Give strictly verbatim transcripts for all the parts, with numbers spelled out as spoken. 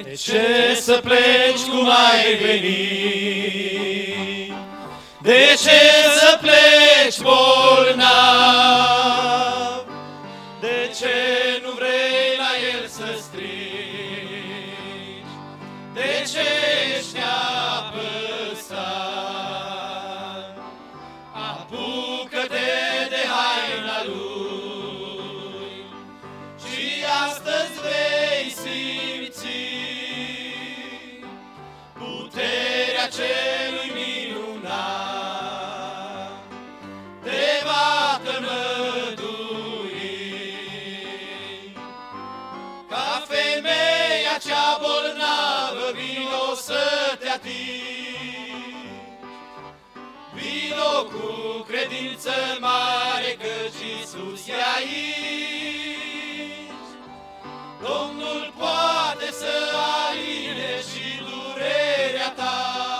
De ce să pleci cum ai venit? De ce să pleci bolnav? De ce nu vrei la El să strigi? De ce ești apăsat? Apucă-te de haina Lui și astăzi vei simți puterea celui minunat. Te va tămădui ca femeia cea bolnavă. Vino să te atingi, vino cu credință mare, căci Iisus e aici. Domnul poate să aline și durerea ta.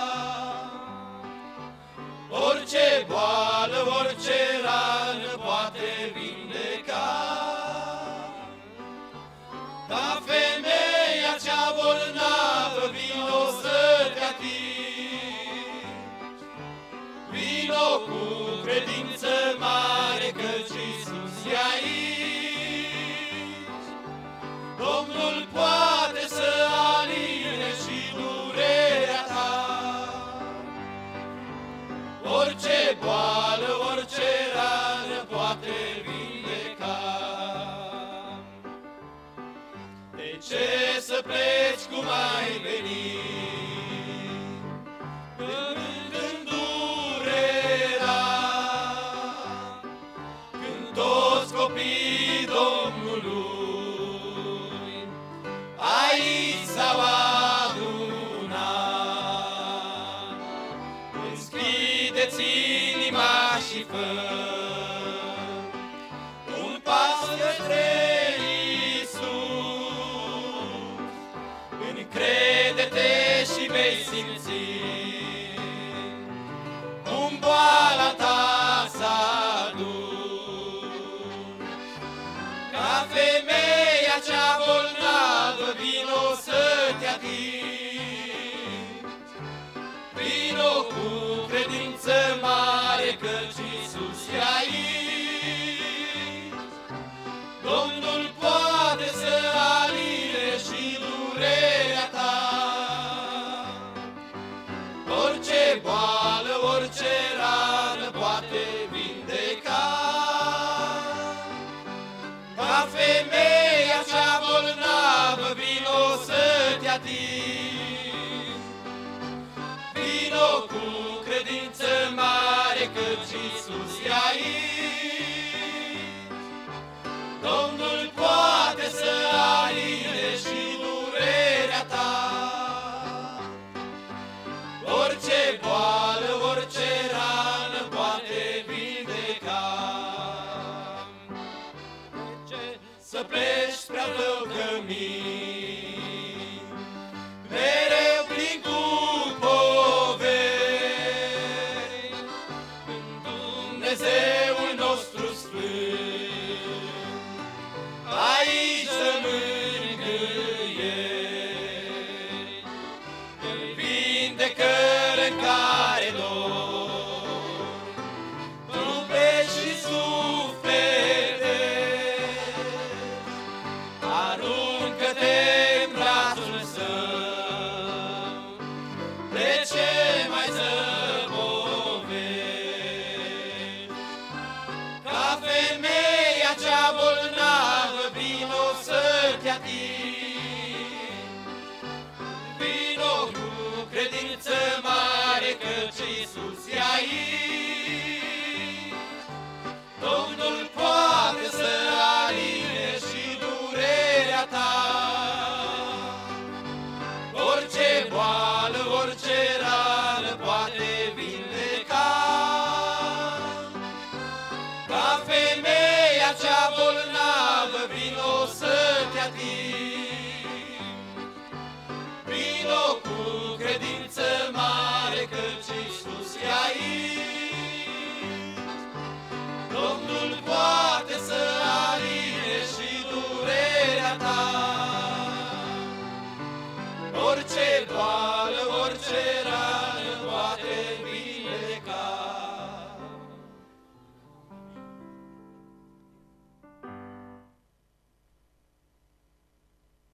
Orice boală, orice rană poate vindeca. Ca femeia cea bolnavă, vino să te atingi. Vino cu credință mare, căci Iisus e aici. Domnul poate să aline și durerea ta. Orice boală, orice rană poate vindeca. De ce să pleci cum ai venit? Când în durerea, când toți copiii Domnului aici s-au adunat, deschideți inima și fă un pas către Iisus. Încrede-te și vei simți cum boala ta s-a dus. Ca femeia cea bolnavă, vino să te atingi. Vino cu credință mare, căci Iisus e aici. Domnul poate să aline și durerea ta. Orice boală, orice rană poate vindeca. Ca femeia cea bolnavă, vino să te atingi. Vino cu credință mare, căci Iisus e aici. Domnul poate să aline și durerea ta. Orice boală, orice rană poate vindeca. De ce să pleci spre-al tău cămin, mereu plin cu poveri, când Dumnezeul nostru sfânt aici să mângâieri, în vindecări în care dor, trupești și suflete. Aruncă-te în brațul său, de ce mai zăbovești? Ca femeia cea bolnavă, vino să te atingi. Vino cu credință mare, că Toară orice